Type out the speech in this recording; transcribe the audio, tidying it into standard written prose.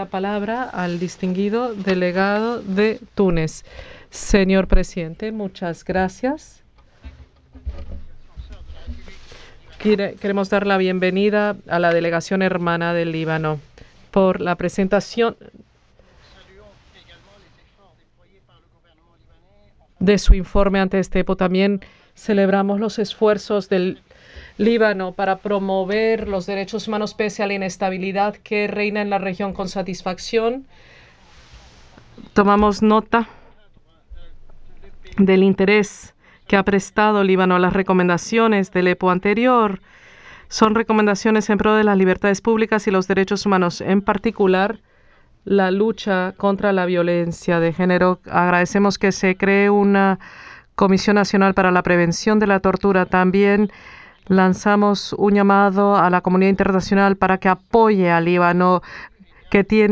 la palabra al distinguido delegado de Túnez. Señor presidente, muchas gracias. Queremos dar la bienvenida a la delegación hermana del Líbano por la presentación de su informe ante este EPO. También celebramos los esfuerzos del Líbano para promover los derechos humanos pese a la inestabilidad que reina en la región con satisfacción. Tomamos nota del interés que ha prestado Líbano a las recomendaciones del EPO anterior. Son recomendaciones en pro de las libertades públicas y los derechos humanos, en particular la lucha contra la violencia de género. Agradecemos que se cree una Comisión Nacional para la Prevención de la Tortura. También lanzamos un llamado a la comunidad internacional para que apoye al Líbano, que tiene